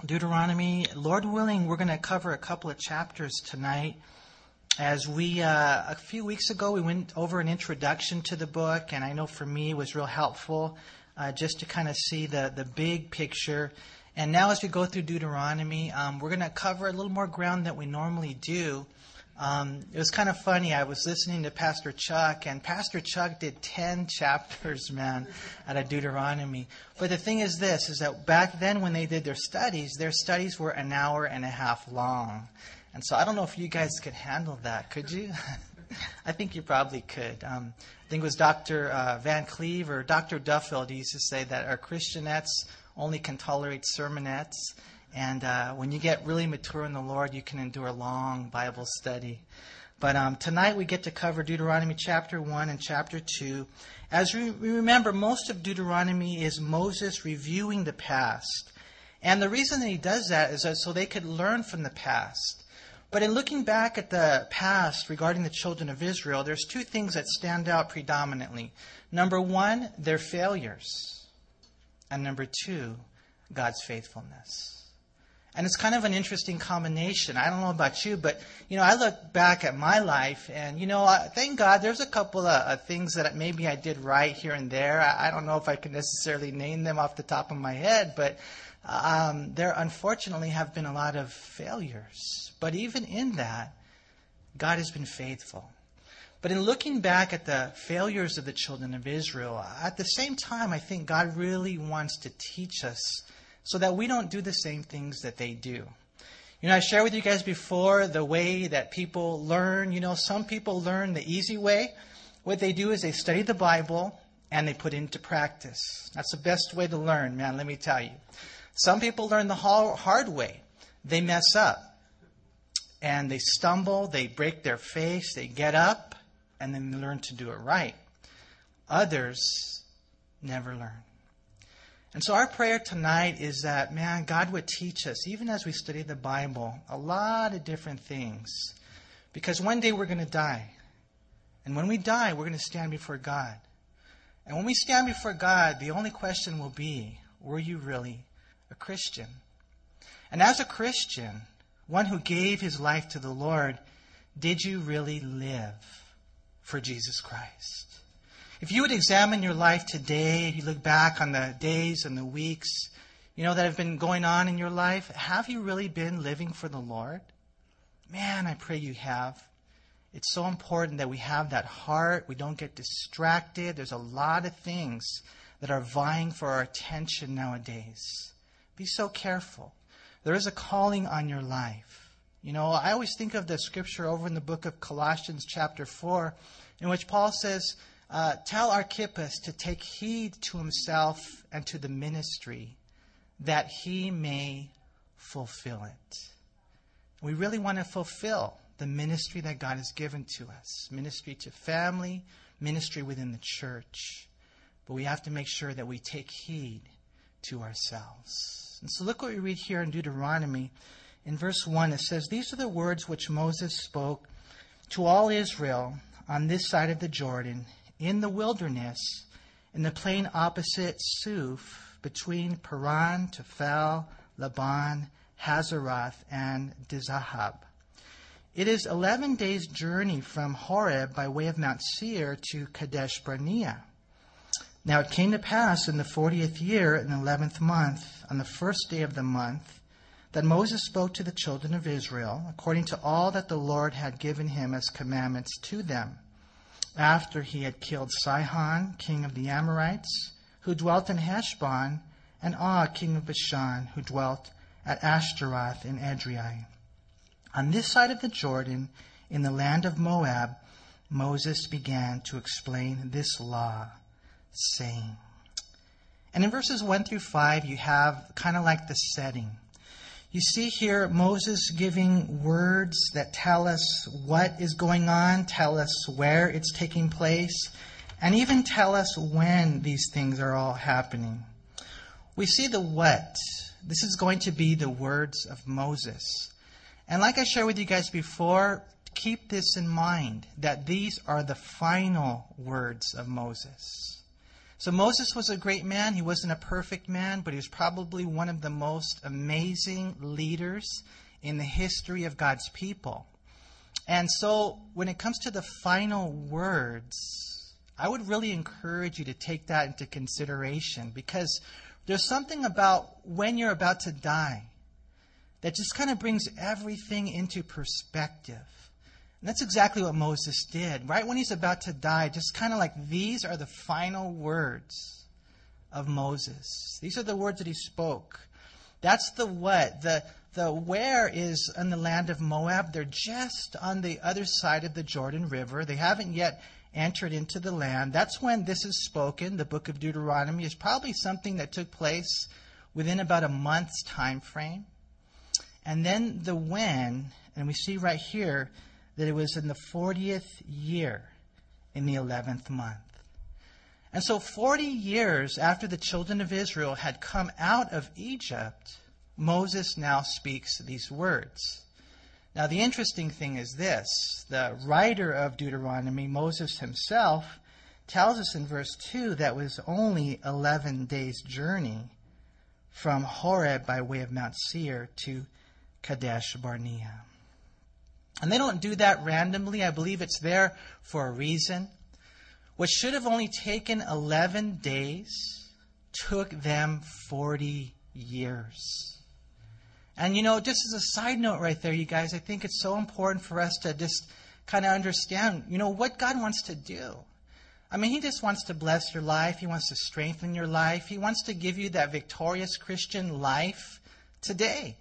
Deuteronomy. Lord willing, we're going to cover a couple of chapters tonight. As a few weeks ago, we went over an introduction to the book, and I know for me it was real helpful just to kind of see the big picture. And now as we go through Deuteronomy, we're going to cover a little more ground than we normally do. It was kind of funny. I was listening to Pastor Chuck, and Pastor Chuck did 10 chapters, man, out of Deuteronomy. But the thing is this, is that back then when they did their studies were an hour and a half long. And so I don't know if you guys could handle that. Could you? I think you probably could. I think it was Dr. Van Cleve or Dr. Duffield who used to say that our Christianettes only can tolerate sermonettes. And when you get really mature in the Lord, you can endure a long Bible study. But tonight we get to cover Deuteronomy chapter 1 and chapter 2. As we remember, most of Deuteronomy is Moses reviewing the past. And the reason that he does that is so they could learn from the past. But in looking back at the past regarding the children of Israel, there's two things that stand out predominantly. Number one, their failures. And number two, God's faithfulness. And it's kind of an interesting combination. I don't know about you, but, I look back at my life and, thank God there's a couple of things that maybe I did right here and there. I don't know if I can necessarily name them off the top of my head, but there unfortunately have been a lot of failures. But even in that, God has been faithful. But in looking back at the failures of the children of Israel, at the same time, I think God really wants to teach us so that we don't do the same things that they do. I shared with you guys before the way that people learn. Some people learn the easy way. What they do is they study the Bible and they put it into practice. That's the best way to learn, man, let me tell you. Some people learn the hard way. They mess up and they stumble, they break their face, they get up, and then they learn to do it right. Others never learn. And so our prayer tonight is that, man, God would teach us, even as we study the Bible, a lot of different things. Because one day we're going to die. And when we die, we're going to stand before God. And when we stand before God, the only question will be, were you really a Christian? And as a Christian, one who gave his life to the Lord, did you really live for Jesus Christ? If you would examine your life today, if you look back on the days and the weeks, that have been going on in your life, have you really been living for the Lord? Man, I pray you have. It's so important that we have that heart. We don't get distracted. There's a lot of things that are vying for our attention nowadays. Be so careful. There is a calling on your life. I always think of the scripture over in the book of Colossians chapter 4, in which Paul says, tell Archippus to take heed to himself and to the ministry, that he may fulfill it. We really want to fulfill the ministry that God has given to us. Ministry to family, ministry within the church. But we have to make sure that we take heed to ourselves. And so look what we read here in Deuteronomy. In verse 1, it says, "These are the words which Moses spoke to all Israel on this side of the Jordan, in the wilderness, in the plain opposite Suf, between Paran, Tophel, Laban, Hazeroth, and Dizahab. It is 11 days' journey from Horeb by way of Mount Seir to Kadesh Barnea. Now it came to pass in the 40th year, in the 11th month, on the first day of the month, that Moses spoke to the children of Israel, according to all that the Lord had given him as commandments to them, after he had killed Sihon, king of the Amorites, who dwelt in Heshbon, and Og, king of Bashan, who dwelt at Ashtaroth in Edrei. On this side of the Jordan, in the land of Moab, Moses began to explain this law, saying." And in verses 1 through 5, you have kind of like the setting. You see here Moses giving words that tell us what is going on, tell us where it's taking place, and even tell us when these things are all happening. We see the what. This is going to be the words of Moses. And like I shared with you guys before, keep this in mind, that these are the final words of Moses. So Moses was a great man. He wasn't a perfect man, but he was probably one of the most amazing leaders in the history of God's people. And so when it comes to the final words, I would really encourage you to take that into consideration, because there's something about when you're about to die that just kind of brings everything into perspective. And that's exactly what Moses did. Right when he's about to die, just kind of like these are the final words of Moses. These are the words that he spoke. That's the what. The where is in the land of Moab. They're just on the other side of the Jordan River. They haven't yet entered into the land. That's when this is spoken. The book of Deuteronomy is probably something that took place within about a month's time frame. And then the when, and we see right here that it was in the 40th year in the 11th month. And so 40 years after the children of Israel had come out of Egypt, Moses now speaks these words. Now the interesting thing is this. The writer of Deuteronomy, Moses himself, tells us in verse 2 that it was only 11 days' journey from Horeb by way of Mount Seir to Kadesh Barnea. And they don't do that randomly. I believe it's there for a reason. What should have only taken 11 days took them 40 years. And just as a side note right there, you guys, I think it's so important for us to just kind of understand, what God wants to do. I mean, He just wants to bless your life. He wants to strengthen your life. He wants to give you that victorious Christian life today.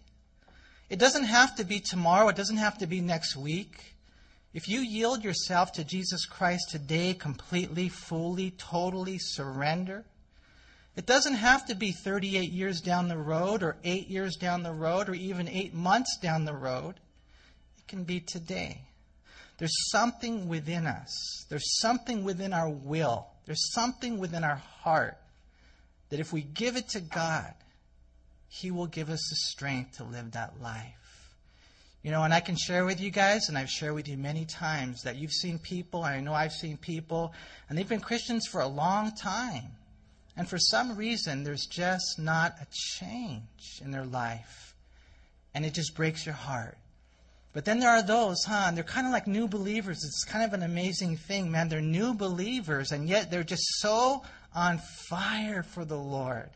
It doesn't have to be tomorrow. It doesn't have to be next week. If you yield yourself to Jesus Christ today, completely, fully, totally surrender, it doesn't have to be 38 years down the road or 8 years down the road or even 8 months down the road. It can be today. There's something within us. There's something within our will. There's something within our heart that if we give it to God, He will give us the strength to live that life. And I can share with you guys, and I've shared with you many times, that you've seen people, I know I've seen people, and they've been Christians for a long time. And for some reason, there's just not a change in their life. And it just breaks your heart. But then there are those, and they're kind of like new believers. It's kind of an amazing thing, man. They're new believers, and yet they're just so on fire for the Lord.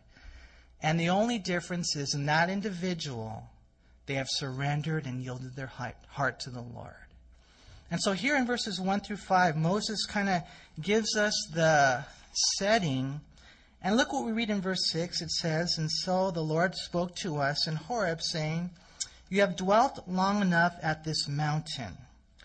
And the only difference is in that individual, they have surrendered and yielded their heart to the Lord. And so here in verses 1 through 5, Moses kind of gives us the setting. And look what we read in verse 6. It says, "And so the Lord spoke to us in Horeb, saying, 'You have dwelt long enough at this mountain.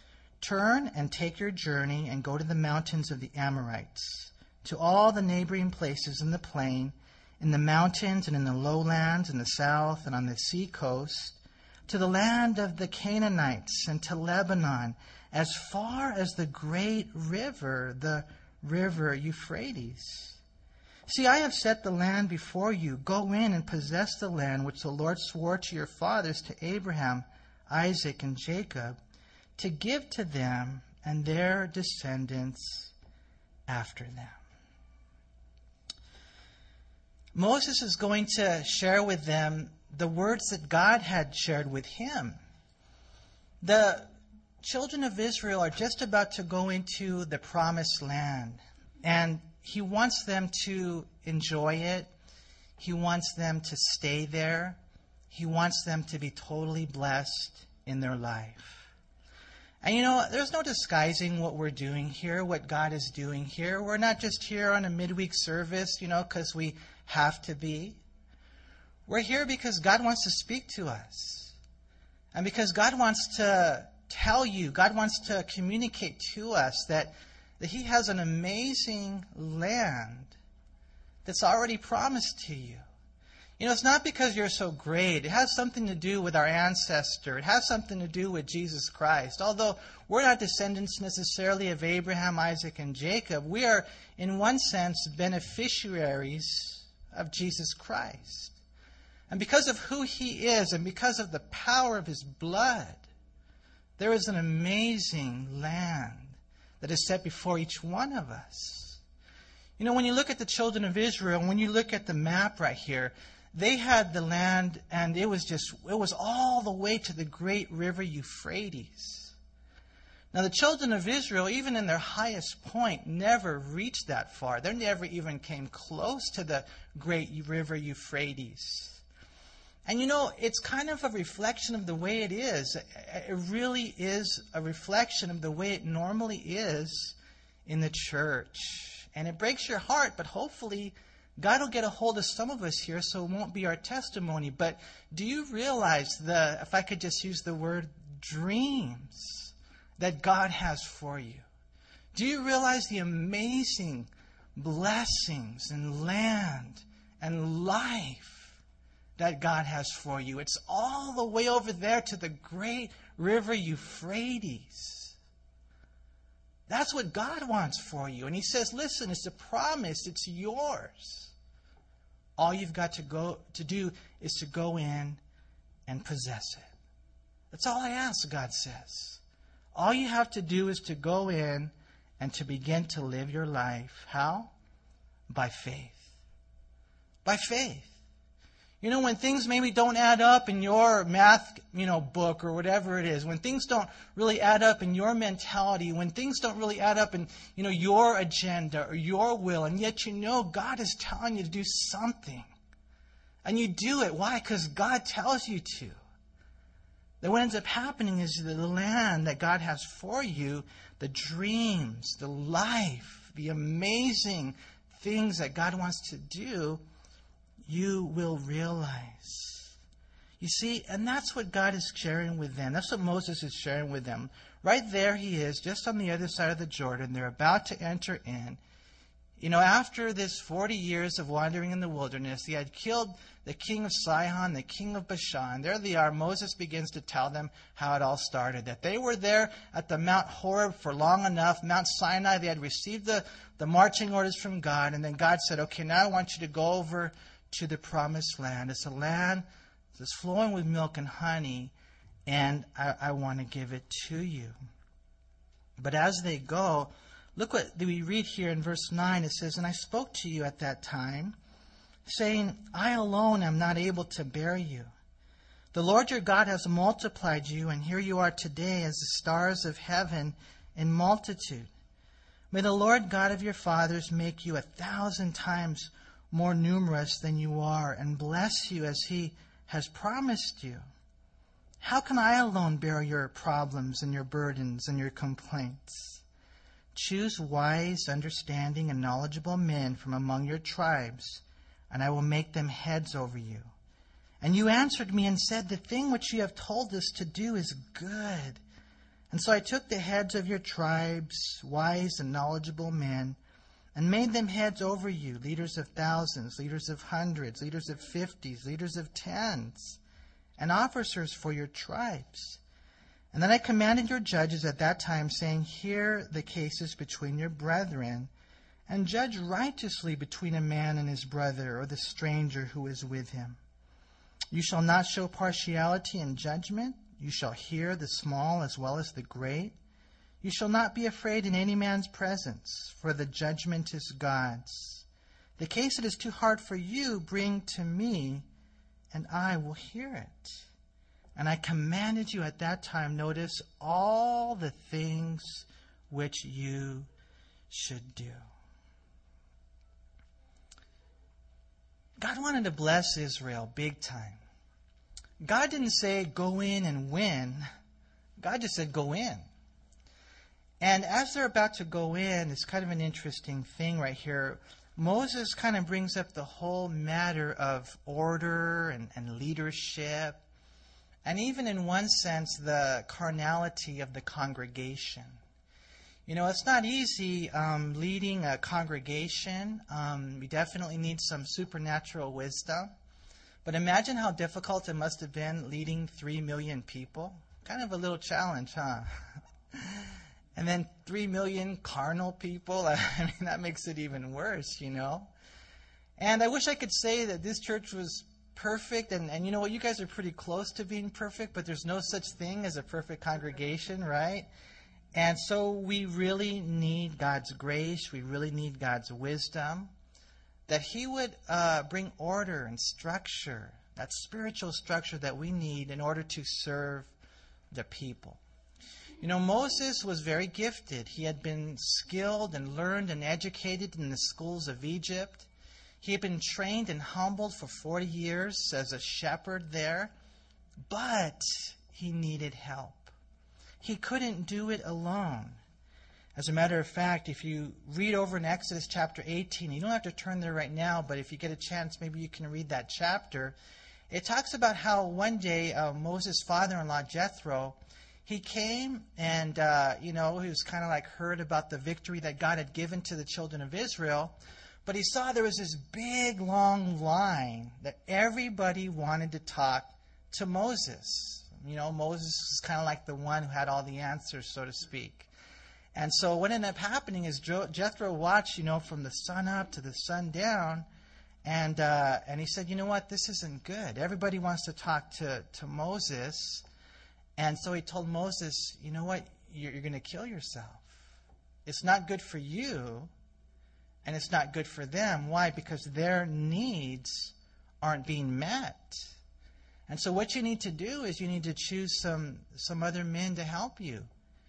Turn and take your journey and go to the mountains of the Amorites, to all the neighboring places in the plain, in the mountains and in the lowlands, in the south and on the sea coast, to the land of the Canaanites and to Lebanon, as far as the great river, the river Euphrates. See, I have set the land before you. Go in and possess the land which the Lord swore to your fathers, to Abraham, Isaac, and Jacob, to give to them and their descendants after them.'" Moses is going to share with them the words that God had shared with him. The children of Israel are just about to go into the promised land, and He wants them to enjoy it. He wants them to stay there. He wants them to be totally blessed in their life. And there's no disguising what we're doing here, what God is doing here. We're not just here on a midweek service, because we have to be. We're here because God wants to speak to us. And because God wants to tell you, God wants to communicate to us that He has an amazing land that's already promised to you. It's not because you're so great. It has something to do with our ancestor. It has something to do with Jesus Christ. Although we're not descendants necessarily of Abraham, Isaac, and Jacob, we are, in one sense, beneficiaries of Jesus Christ. And because of who He is and because of the power of His blood, there is an amazing land that is set before each one of us. You know, when you look at the children of Israel, when you look at the map right here, they had the land, and it was all the way to the great river Euphrates. Now, the children of Israel, even in their highest point, never reached that far. They never even came close to the great river Euphrates. And you know, it's kind of a reflection of the way it is. It really is a reflection of the way it normally is in the church. And it breaks your heart, but hopefully God will get a hold of some of us here so it won't be our testimony. But do you realize if I could just use the word, dreams that God has for you? Do you realize the amazing blessings and land and life that God has for you? It's all the way over there to the great river Euphrates. That's what God wants for you. And He says, listen, it's a promise. It's yours. All you've got to do is to go in and possess it. That's all I ask, God says. All you have to do is to go in and to begin to live your life. How? By faith. By faith. You know, when things maybe don't add up in your math, book or whatever it is, when things don't really add up in your mentality, when things don't really add up in, your agenda or your will, and yet God is telling you to do something. And you do it. Why? Because God tells you to. Then what ends up happening is the land that God has for you, the dreams, the life, the amazing things that God wants to do, you will realize. You see, and that's what God is sharing with them. That's what Moses is sharing with them. Right there he is, just on the other side of the Jordan. They're about to enter in. After this 40 years of wandering in the wilderness, he had killed the king of Sihon, the king of Bashan. There they are. Moses begins to tell them how it all started. That they were there at the Mount Horeb for long enough. Mount Sinai, they had received the marching orders from God. And then God said, okay, now I want you to go over to the promised land. It's a land that's flowing with milk and honey, and I want to give it to you. But as they go, look what we read here in verse 9. It says, and I spoke to you at that time, saying, I alone am not able to bear you. The Lord your God has multiplied you, and here you are today as the stars of heaven in multitude. May the Lord God of your fathers make you 1,000 times more numerous than you are, and bless you as He has promised you. How can I alone bear your problems and your burdens and your complaints? Choose wise, understanding, and knowledgeable men from among your tribes, and I will make them heads over you. And you answered me and said, the thing which you have told us to do is good. And so I took the heads of your tribes, wise and knowledgeable men, and made them heads over you, leaders of thousands, leaders of hundreds, leaders of 50s, leaders of 10s, and officers for your tribes. And then I commanded your judges at that time, saying, hear the cases between your brethren, and judge righteously between a man and his brother, or the stranger who is with him. You shall not show partiality in judgment. You shall hear the small as well as the great. You shall not be afraid in any man's presence, for the judgment is God's. The case that is too hard for you, bring to me, and I will hear it. And I commanded you at that time, notice, all the things which you should do. God wanted to bless Israel big time. God didn't say, go in and win. God just said, go in. And as they're about to go in, it's kind of an interesting thing right here. Moses kind of brings up the whole matter of order and leadership, and even in one sense, the carnality of the congregation. It's not easy leading a congregation. We definitely need some supernatural wisdom. But imagine how difficult it must have been leading 3 million people. Kind of a little challenge, huh? And then 3 million carnal people. I mean, that makes it even worse, And I wish I could say that this church was perfect. And you know what? You guys are pretty close to being perfect, but there's no such thing as a perfect congregation, right? And so we really need God's grace. We really need God's wisdom. That He would bring order and structure, that spiritual structure that we need in order to serve the people. You know, Moses was very gifted. He had been skilled and learned and educated in the schools of Egypt. He had been trained and humbled for 40 years as a shepherd there. But he needed help. He couldn't do it alone. As a matter of fact, if you read over in Exodus chapter 18, you don't have to turn there right now, but if you get a chance, maybe you can read that chapter. It talks about how one day Moses' father-in-law, Jethro, he came and, he was kind of like heard about the victory that God had given to the children of Israel. But he saw there was this big, long line that everybody wanted to talk to Moses. You know, Moses was kind of like the one who had all the answers, so to speak. And so what ended up happening is Jethro watched, from the sun up to the sun down. And he said, you know what, this isn't good. Everybody wants to talk to Moses. And so he told Moses, you know what, you're going to kill yourself. It's not good for you, and it's not good for them. Why? Because their needs aren't being met. And so what you need to do is you need to choose some other men to help you.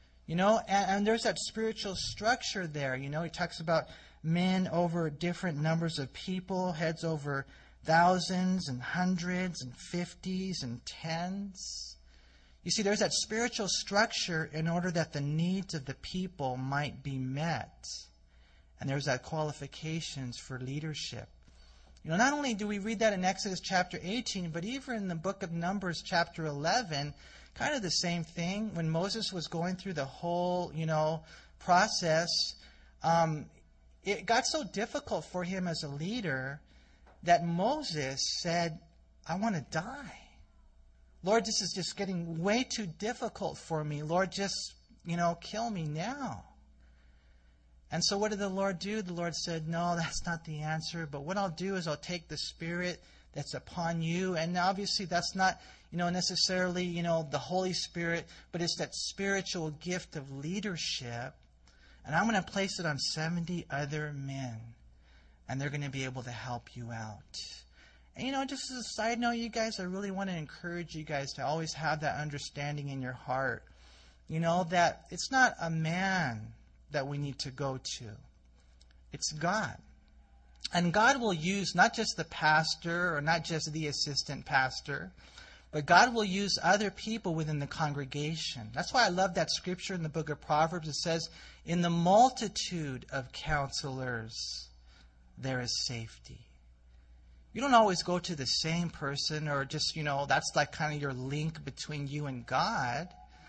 And there's that spiritual structure there. He talks about men over different numbers of people, heads over thousands and hundreds and fifties and tens. You see, there's that spiritual structure in order that the needs of the people might be met. And there's that qualifications for leadership. Not only do we read that in Exodus chapter 18, but even in the book of Numbers chapter 11, kind of the same thing. When Moses was going through the whole, process, it got so difficult for him as a leader that Moses said, I want to die. Lord, this is just getting way too difficult for me. Lord, just, kill me now. And so what did the Lord do? The Lord said, no, that's not the answer. But what I'll do is I'll take the Spirit that's upon you. And obviously that's not, necessarily, the Holy Spirit, but it's that spiritual gift of leadership. And I'm going to place it on 70 other men. And they're going to be able to help you out. And, just as a side note, you guys, I really want to encourage you guys to always have that understanding in your heart. That it's not a man that we need to go to. It's God. And God will use not just the pastor or not just the assistant pastor, but God will use other people within the congregation. That's why I love that scripture in the book of Proverbs. It says, in the multitude of counselors, there is safety. You don't always go to the same person or just, that's like kind of your link between you and God.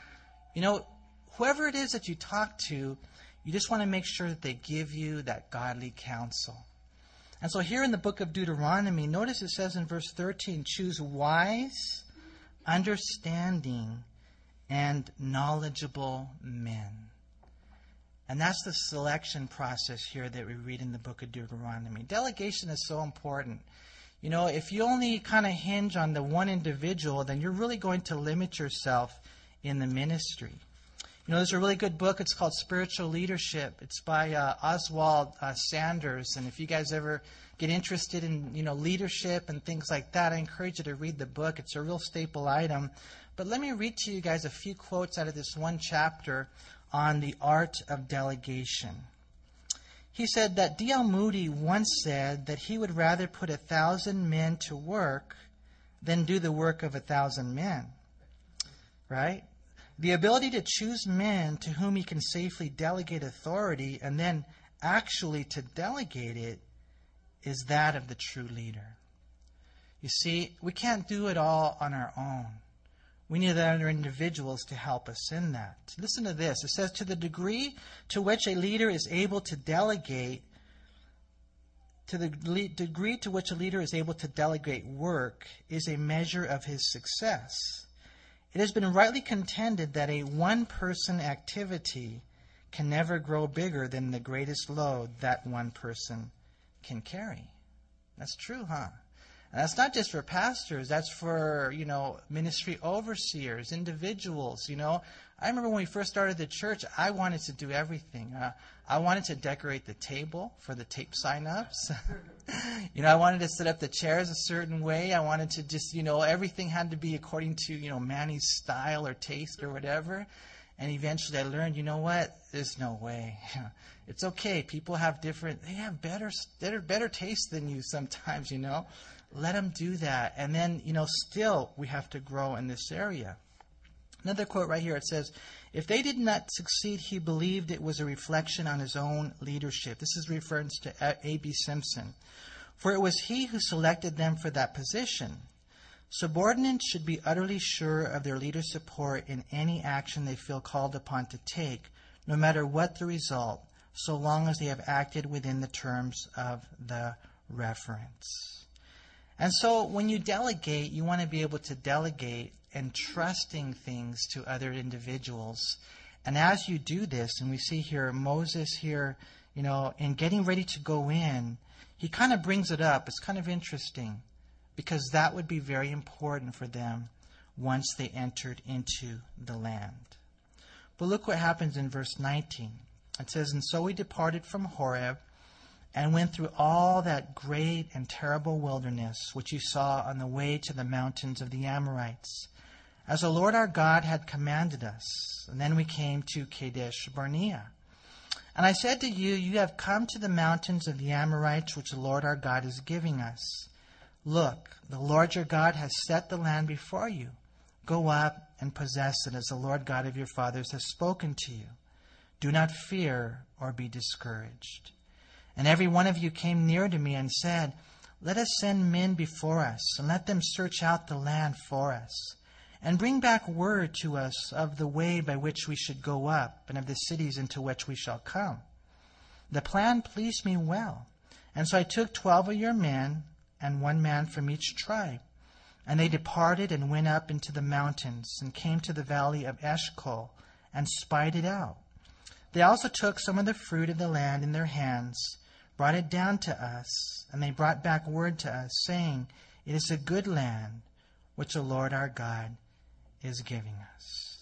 Whoever it is that you talk to, you just want to make sure that they give you that godly counsel. And so here in the book of Deuteronomy, notice it says in verse 13, choose wise, understanding, and knowledgeable men. And that's the selection process here that we read in the book of Deuteronomy. Delegation is so important. If you only kind of hinge on the one individual, then you're really going to limit yourself in the ministry. There's a really good book. It's called Spiritual Leadership. It's by Oswald Sanders. And if you guys ever get interested in, leadership and things like that, I encourage you to read the book. It's a real staple item. But let me read to you guys a few quotes out of this one chapter on the art of delegation. He said that D.L. Moody once said that he would rather put 1,000 men to work than do the work of 1,000 men. Right? The ability to choose men to whom he can safely delegate authority and then actually to delegate it is that of the true leader. You see, we can't do it all on our own. We need other individuals to help us in that. Listen to this. It says, to the degree to which a leader is able to delegate, work is a measure of his success. It has been rightly contended that a one-person activity can never grow bigger than the greatest load that one person can carry. That's true, huh? And that's not just for pastors. That's for, ministry overseers, individuals, I remember when we first started the church, I wanted to do everything. I wanted to decorate the table for the tape sign-ups. I wanted to set up the chairs a certain way. I wanted to just, everything had to be according to, Manny's style or taste or whatever. And eventually I learned, you know what? There's no way. It's okay. People have they have better taste than you sometimes, Let them do that. And then, still we have to grow in this area. Another quote right here, it says, if they did not succeed, he believed it was a reflection on his own leadership. This is reference to A.B. Simpson. For it was he who selected them for that position. Subordinates should be utterly sure of their leader's support in any action they feel called upon to take, no matter what the result, so long as they have acted within the terms of the reference. And so when you delegate, you want to be able to delegate entrusting things to other individuals. And as you do this, and we see here Moses here, in getting ready to go in, he kind of brings it up. It's kind of interesting because that would be very important for them once they entered into the land. But look what happens in verse 19. It says, and so we departed from Horeb and went through all that great and terrible wilderness which you saw on the way to the mountains of the Amorites, as the Lord our God had commanded us. And then we came to Kadesh Barnea. And I said to you, you have come to the mountains of the Amorites, which the Lord our God is giving us. Look, the Lord your God has set the land before you. Go up and possess it, as the Lord God of your fathers has spoken to you. Do not fear or be discouraged. And every one of you came near to me and said, let us send men before us, and let them search out the land for us, and bring back word to us of the way by which we should go up, and of the cities into which we shall come. The plan pleased me well, and so I took 12 of your men, and 1 man from each tribe. And they departed and went up into the mountains, and came to the valley of Eshcol, and spied it out. They also took some of the fruit of the land in their hands, brought it down to us, and they brought back word to us, saying, it is a good land, which the Lord our God is giving us.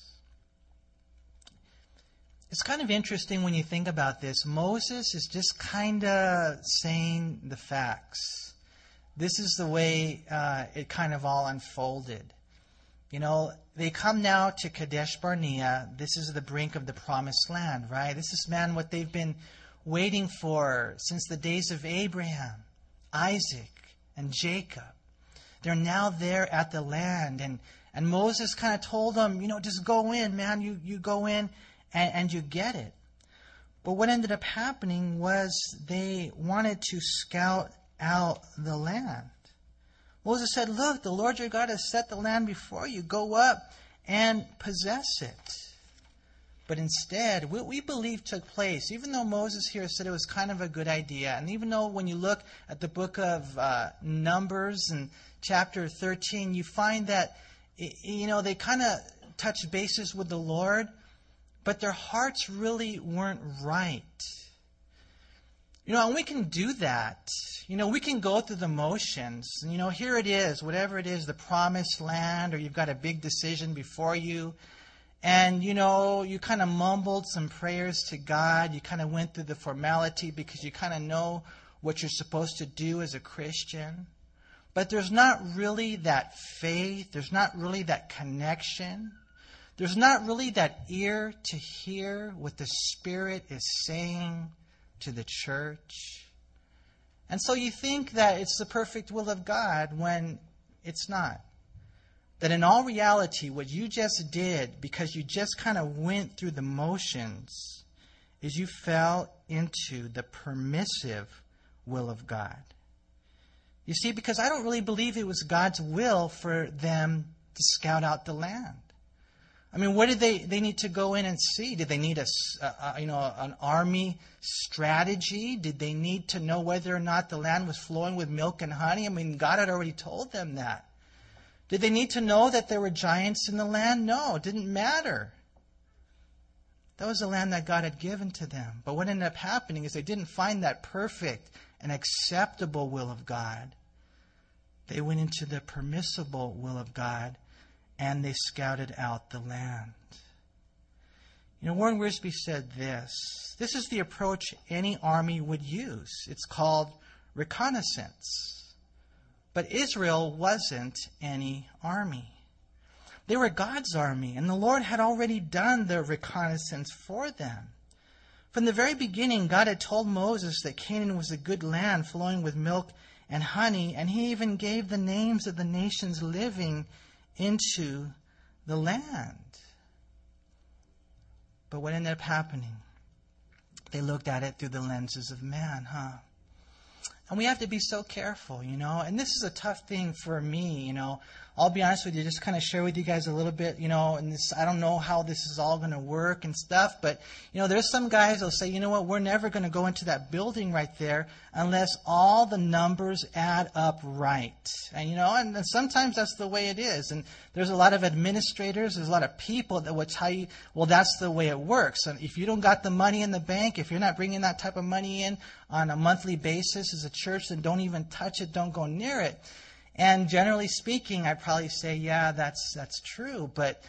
It's kind of interesting when you think about this. Moses is just kind of saying the facts. This is the way it kind of all unfolded. They come now to Kadesh Barnea. This is the brink of the promised land, right? This is, what they've been waiting for since the days of Abraham, Isaac, and Jacob. They're now there at the land. And Moses kind of told them, just go in, man. You go in and you get it. But what ended up happening was they wanted to scout out the land. Moses said, look, the Lord your God has set the land before you. Go up and possess it. But instead, what we believe took place, even though Moses here said it was kind of a good idea, and even though when you look at the book of Numbers and chapter 13, you find that, they kind of touched bases with the Lord, but their hearts really weren't right. And we can do that. We can go through the motions. And, here it is, whatever it is, the promised land, or you've got a big decision before you. And, you kind of mumbled some prayers to God. You kind of went through the formality because you kind of know what you're supposed to do as a Christian. But there's not really that faith. There's not really that connection. There's not really that ear to hear what the Spirit is saying to the church. And so you think that it's the perfect will of God when it's not. That in all reality, what you just did, because you just kind of went through the motions, is you fell into the permissive will of God. You see, because I don't really believe it was God's will for them to scout out the land. What did they need to go in and see? Did they need an army strategy? Did they need to know whether or not the land was flowing with milk and honey? God had already told them that. Did they need to know that there were giants in the land? No, it didn't matter. That was the land that God had given to them. But what ended up happening is they didn't find that perfect and acceptable will of God. They went into the permissible will of God, and they scouted out the land. Warren Wiersbe said this. This is the approach any army would use. It's called reconnaissance. But Israel wasn't any army. They were God's army, and the Lord had already done the reconnaissance for them. From the very beginning, God had told Moses that Canaan was a good land flowing with milk and honey, and he even gave the names of the nations living into the land. But what ended up happening? They looked at it through the lenses of man, And we have to be so careful, And this is a tough thing for me, I'll be honest with you, just kind of share with you guys a little bit, and this, I don't know how this is all going to work and stuff, but, there's some guys that'll say, we're never going to go into that building right there unless all the numbers add up right. And sometimes that's the way it is. And there's a lot of administrators, there's a lot of people that will tell you, well, that's the way it works. And if you don't got the money in the bank, if you're not bringing that type of money in on a monthly basis as a church, then don't even touch it, don't go near it. And generally speaking, I'd probably say, yeah, that's true. But,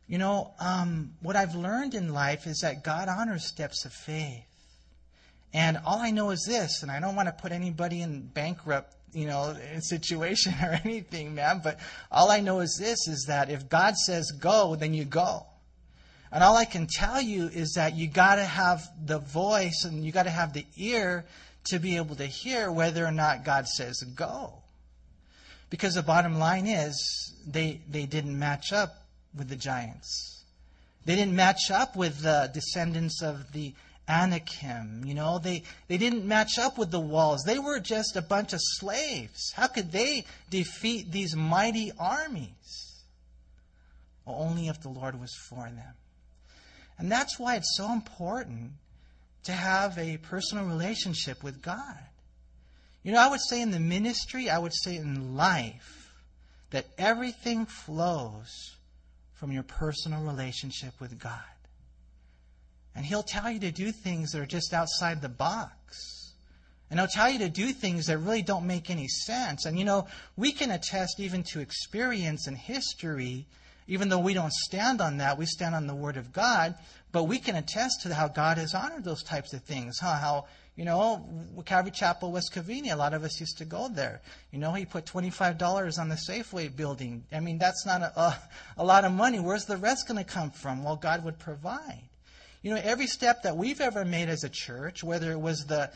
what I've learned in life is that God honors steps of faith. And all I know is this, and I don't want to put anybody in bankrupt, situation or anything, man. But all I know is this, is that if God says go, then you go. And all I can tell you is that you got to have the voice and you got to have the ear to be able to hear whether or not God says go. Because the bottom line is, they didn't match up with the giants. They didn't match up with the descendants of the Anakim. They didn't match up with the walls. They were just a bunch of slaves. How could they defeat these mighty armies? Well, only if the Lord was for them. And that's why it's so important to have a personal relationship with God. I would say in the ministry, I would say in life, that everything flows from your personal relationship with God. And He'll tell you to do things that are just outside the box. And He'll tell you to do things that really don't make any sense. And we can attest even to experience and history, even though we don't stand on that, we stand on the Word of God, but we can attest to how God has honored those types of things. How Calvary Chapel, West Covina, a lot of us used to go there. He put $25 on the Safeway building. I mean, that's not a lot of money. Where's the rest going to come from? Well, God would provide. Every step that we've ever made as a church, whether it was the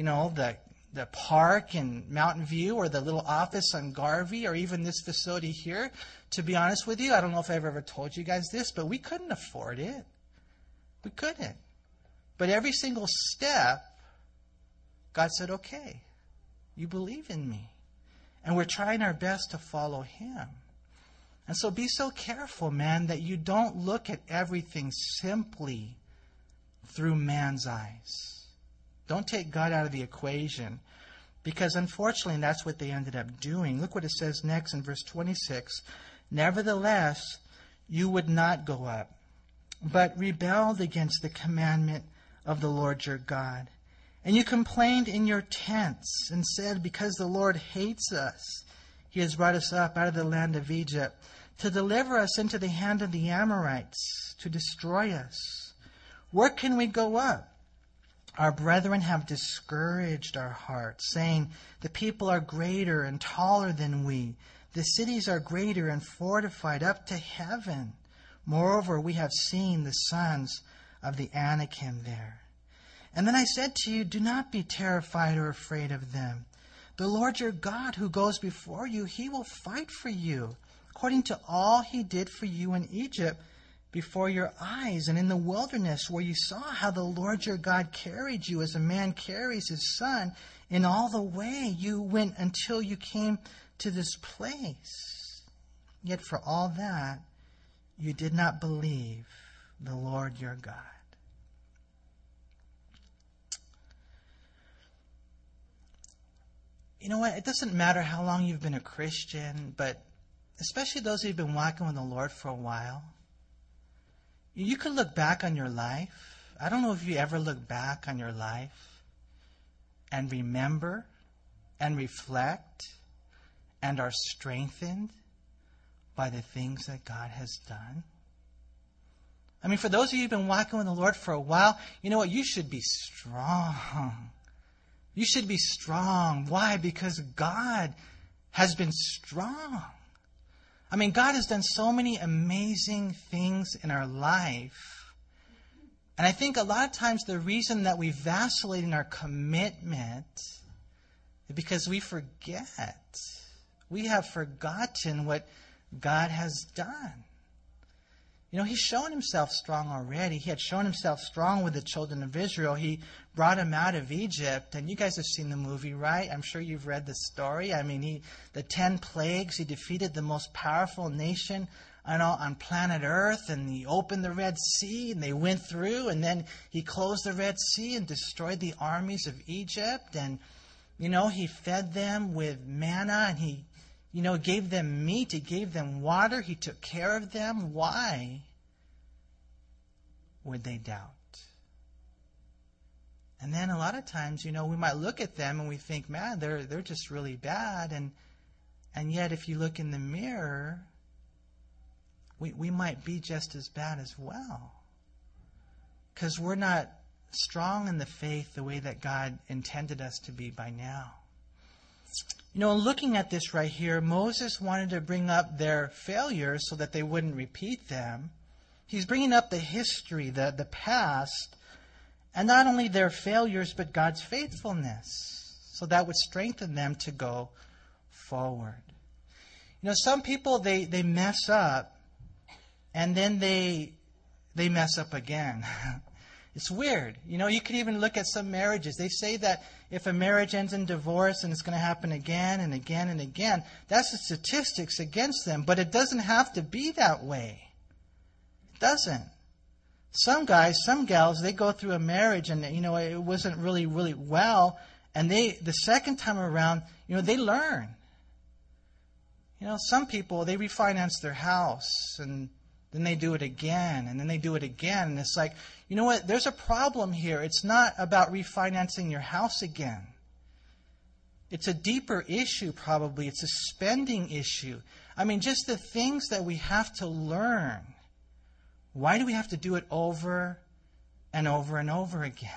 park in Mountain View or the little office on Garvey or even this facility here, to be honest with you, I don't know if I've ever told you guys this, but we couldn't afford it. We couldn't. But every single step, God said, okay, you believe in me. And we're trying our best to follow Him. And so be so careful, man, that you don't look at everything simply through man's eyes. Don't take God out of the equation. Because unfortunately, that's what they ended up doing. Look what it says next in verse 26. Nevertheless, you would not go up, but rebelled against the commandment of the Lord your God. And you complained in your tents and said, because the Lord hates us, He has brought us up out of the land of Egypt to deliver us into the hand of the Amorites, to destroy us. Where can we go up? Our brethren have discouraged our hearts, saying, the people are greater and taller than we. The cities are greater and fortified up to heaven. Moreover, we have seen the sons of the Anakim there. And then I said to you, do not be terrified or afraid of them. The Lord your God who goes before you, He will fight for you, according to all He did for you in Egypt before your eyes and in the wilderness, where you saw how the Lord your God carried you as a man carries his son in all the way you went until you came to this place. Yet for all that, you did not believe the Lord your God. You know what? It doesn't matter how long you've been a Christian, but especially those who've been walking with the Lord for a while, you could look back on your life. I don't know if you ever look back on your life and remember and reflect and are strengthened by the things that God has done? I mean, for those of you who've been walking with the Lord for a while, you know what? You should be strong. You should be strong. Why? Because God has been strong. I mean, God has done so many amazing things in our life. And I think a lot of times the reason that we vacillate in our commitment is because we forget. We have forgotten what God has done. You know, He's shown Himself strong already. He had shown Himself strong with the children of Israel. He brought them out of Egypt. And you guys have seen the movie, right? I'm sure you've read the story. I mean, the 10 plagues, He defeated the most powerful nation on planet Earth. And He opened the Red Sea and they went through. And then He closed the Red Sea and destroyed the armies of Egypt. And, you know, He fed them with manna and He gave them meat. He gave them water. He took care of them. Why would they doubt? And then a lot of times, we might look at them and we think, man, they're just really bad. And yet, if you look in the mirror, we might be just as bad as well. Because we're not strong in the faith the way that God intended us to be by now. Looking at this right here, Moses wanted to bring up their failures so that they wouldn't repeat them. He's bringing up the history, the past, and not only their failures, but God's faithfulness. So that would strengthen them to go forward. Some people, they mess up, and then they mess up again. It's weird. You could even look at some marriages. They say that if a marriage ends in divorce and it's going to happen again and again and again, that's the statistics against them. But it doesn't have to be that way. It doesn't. Some guys, some gals, they go through a marriage and, it wasn't really, really well. And the second time around, they learn. Some people, they refinance their house and then they do it again, and then they do it again. And it's like, you know what? There's a problem here. It's not about refinancing your house again. It's a deeper issue, probably. It's a spending issue. I mean, just the things that we have to learn. Why do we have to do it over and over and over again?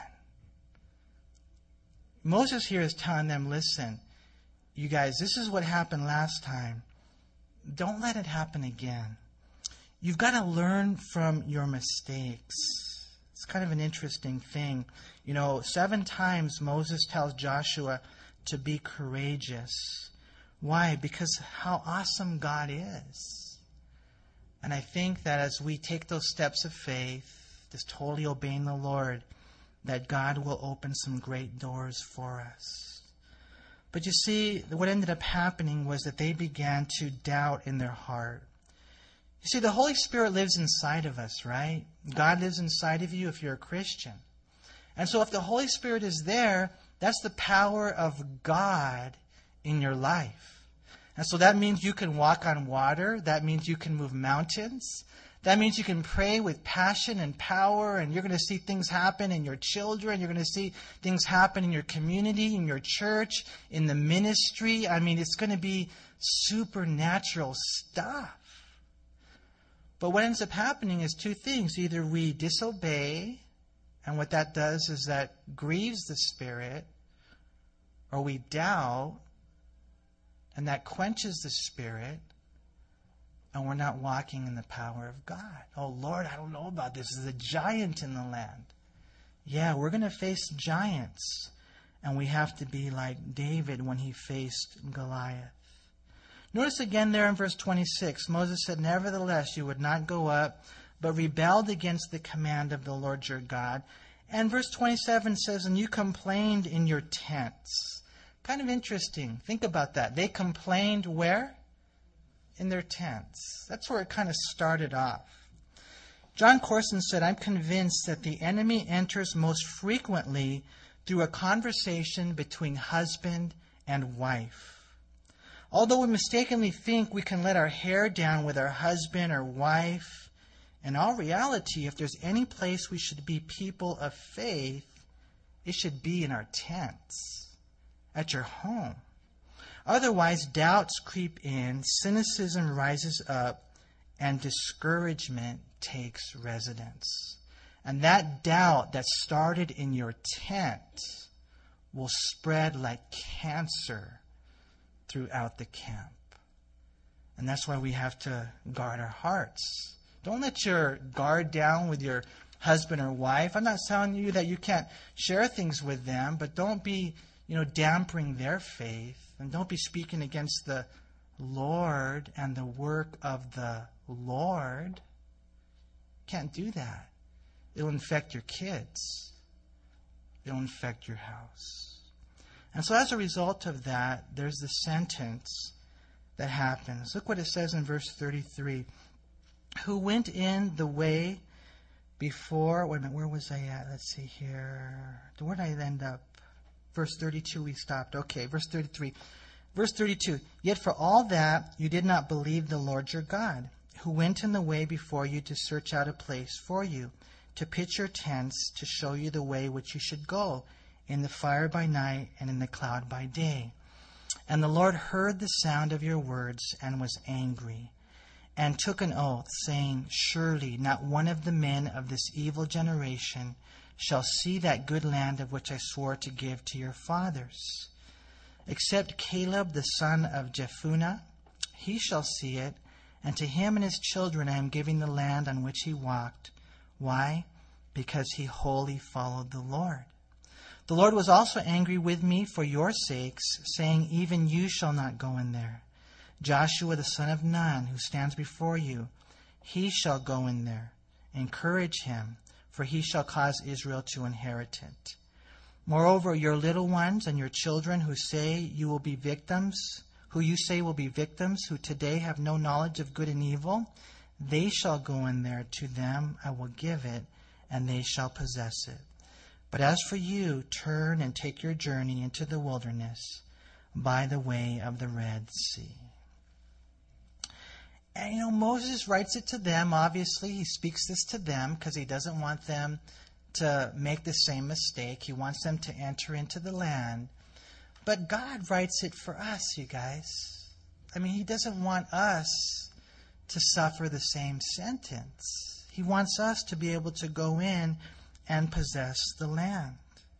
Moses here is telling them, listen, you guys, this is what happened last time. Don't let it happen again. You've got to learn from your mistakes. It's kind of an interesting thing. 7 times Moses tells Joshua to be courageous. Why? Because how awesome God is. And I think that as we take those steps of faith, just totally obeying the Lord, that God will open some great doors for us. But you see, what ended up happening was that they began to doubt in their heart. You see, the Holy Spirit lives inside of us, right? God lives inside of you if you're a Christian. And so if the Holy Spirit is there, that's the power of God in your life. And so that means you can walk on water. That means you can move mountains. That means you can pray with passion and power, and you're going to see things happen in your children. You're going to see things happen in your community, in your church, in the ministry. I mean, it's going to be supernatural stuff. But what ends up happening is 2 things. Either we disobey, and what that does is that grieves the Spirit, or we doubt, and that quenches the Spirit, and we're not walking in the power of God. Oh, Lord, I don't know about this. There's a giant in the land. Yeah, we're going to face giants, and we have to be like David when he faced Goliath. Notice again there in verse 26, Moses said, nevertheless, you would not go up, but rebelled against the command of the Lord your God. And verse 27 says, and you complained in your tents. Kind of interesting. Think about that. They complained where? In their tents. That's where it kind of started off. John Corson said, I'm convinced that the enemy enters most frequently through a conversation between husband and wife. Although we mistakenly think we can let our hair down with our husband or wife, in all reality, if there's any place we should be people of faith, it should be in our tents, at your home. Otherwise, doubts creep in, cynicism rises up, and discouragement takes residence. And that doubt that started in your tent will spread like cancer throughout the camp. And that's why we have to guard our hearts. Don't let your guard down with your husband or wife. I'm not telling you that you can't share things with them, but don't be, dampering their faith. And don't be speaking against the Lord and the work of the Lord. Can't do that. It'll infect your kids. It'll infect your house. And so as a result of that, there's the sentence that happens. Look what it says in verse 33. Who went in the way before... Wait a minute, where was I at? Let's see here. Where did I end up? Verse 32 we stopped. Okay, verse 33. Verse 32. Yet for all that you did not believe the Lord your God, who went in the way before you to search out a place for you, to pitch your tents, to show you the way which you should go, in the fire by night and in the cloud by day. And the Lord heard the sound of your words and was angry, and took an oath, saying, Surely not one of the men of this evil generation shall see that good land of which I swore to give to your fathers. Except Caleb the son of Jephunneh, he shall see it, and to him and his children I am giving the land on which he walked. Why? Because he wholly followed the Lord. The Lord was also angry with me for your sakes, saying, Even you shall not go in there. Joshua the son of Nun, who stands before you, he shall go in there. Encourage him, for he shall cause Israel to inherit it. Moreover, your little ones and your children who you say will be victims, who today have no knowledge of good and evil, they shall go in there. To them I will give it, and they shall possess it. But as for you, turn and take your journey into the wilderness by the way of the Red Sea. And Moses writes it to them. Obviously, he speaks this to them because he doesn't want them to make the same mistake. He wants them to enter into the land. But God writes it for us, you guys. He doesn't want us to suffer the same sentence. He wants us to be able to go in and possess the land.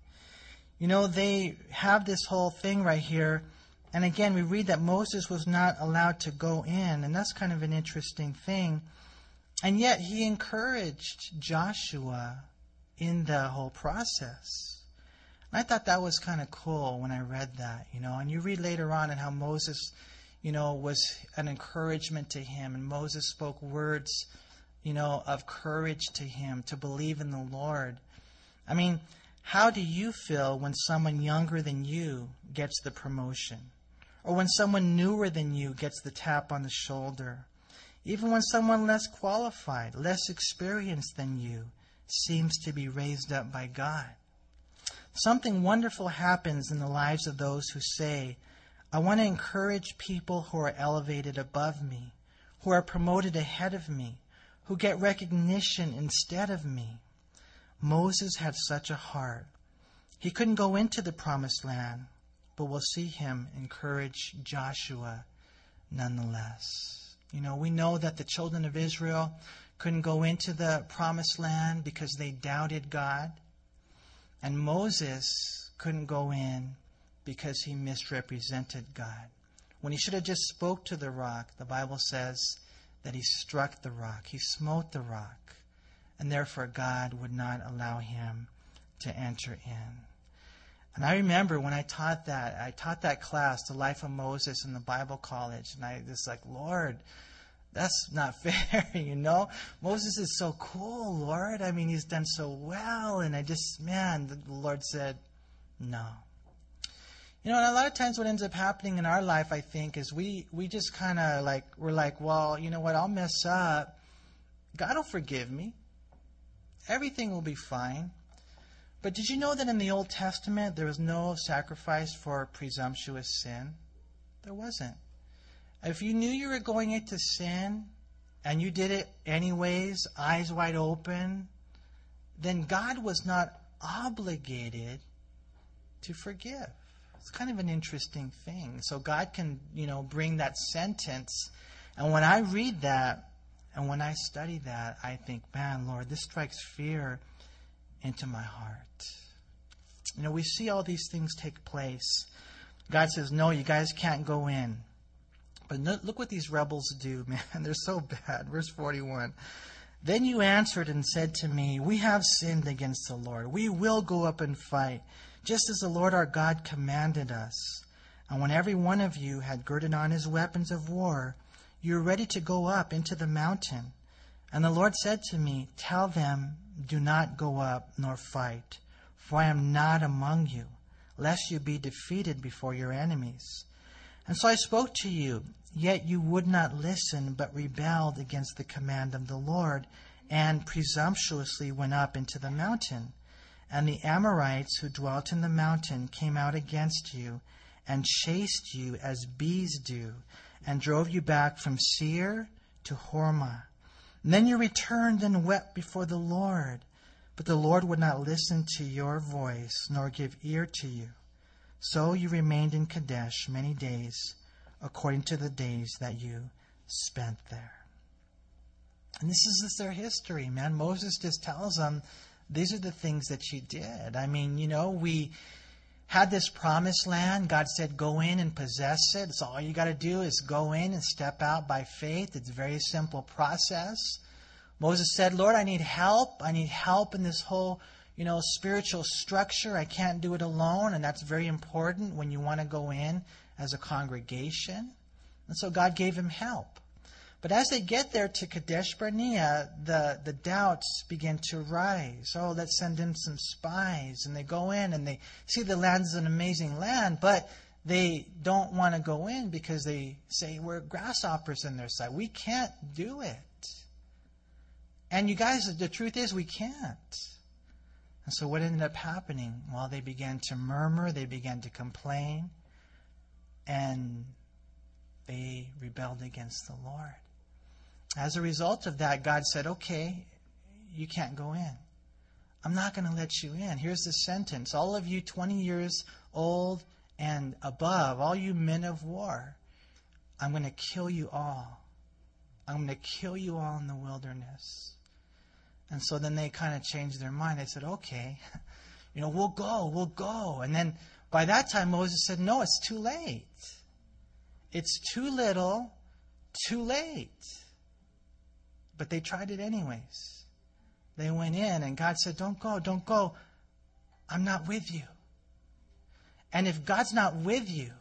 They have this whole thing right here. And again, we read that Moses was not allowed to go in. And that's kind of an interesting thing. And yet he encouraged Joshua in the whole process. And I thought that was kind of cool when I read that, And you read later on and how Moses, was an encouragement to him. And Moses spoke words, of courage to him to believe in the Lord. How do you feel when someone younger than you gets the promotion? Or when someone newer than you gets the tap on the shoulder? Even when someone less qualified, less experienced than you seems to be raised up by God. Something wonderful happens in the lives of those who say, I want to encourage people who are elevated above me, who are promoted ahead of me, who get recognition instead of me. Moses had such a heart. He couldn't go into the promised land, but we'll see him encourage Joshua nonetheless. We know that the children of Israel couldn't go into the promised land because they doubted God. And Moses couldn't go in because he misrepresented God. When he should have just spoke to the rock, the Bible says that he struck the rock. He smote the rock. And therefore God would not allow him to enter in. And I remember when I taught that class, The Life of Moses in the Bible College. And I was like, Lord, that's not fair, Moses is so cool, Lord. He's done so well. And the Lord said, no. And a lot of times what ends up happening in our life, I think, is we just kind of we're like, well, you know what, I'll mess up. God will forgive me. Everything will be fine. But did you know that in the Old Testament there was no sacrifice for presumptuous sin? There wasn't. If you knew you were going into sin and you did it anyways, eyes wide open, then God was not obligated to forgive. It's kind of an interesting thing. So God can, bring that sentence. And when I read that and when I study that, I think, man, Lord, this strikes fear into my heart. We see all these things take place. God says, no, you guys can't go in. But look what these rebels do, man. They're so bad. Verse 41. Then you answered and said to me, we have sinned against the Lord. We will go up and fight, just as the Lord our God commanded us. And when every one of you had girded on his weapons of war, you were ready to go up into the mountain. And the Lord said to me, tell them, do not go up nor fight, for I am not among you, lest you be defeated before your enemies. And so I spoke to you, yet you would not listen, but rebelled against the command of the Lord, and presumptuously went up into the mountain. And the Amorites who dwelt in the mountain came out against you, and chased you as bees do, and drove you back from Seir to Hormah. And then you returned and wept before the Lord. But the Lord would not listen to your voice, nor give ear to you. So you remained in Kadesh many days, according to the days that you spent there. And this is just their history, man. Moses just tells them, these are the things that you did. I mean, we had this promised land. God said, go in and possess it. So all you got to do is go in and step out by faith. It's a very simple process. Moses said, Lord, I need help. I need help in this whole, spiritual structure. I can't do it alone. And that's very important when you want to go in as a congregation. And so God gave him help. But as they get there to Kadesh Barnea, the doubts begin to rise. Oh, let's send in some spies. And they go in and they see the land's an amazing land, but they don't want to go in because they say we're grasshoppers in their sight. We can't do it. And you guys, the truth is we can't. And so what ended up happening? Well, they began to murmur, they began to complain, and they rebelled against the Lord. As a result of that, God said, okay, you can't go in. I'm not going to let you in. Here's the sentence. All of you 20 years old and above, all you men of war, I'm going to kill you all. I'm going to kill you all in the wilderness. And so then they kind of changed their mind. They said, okay, we'll go. And then by that time, Moses said, no, it's too late. It's too little, too late. But they tried it anyways. They went in and God said, don't go. I'm not with you. And if God's not with you,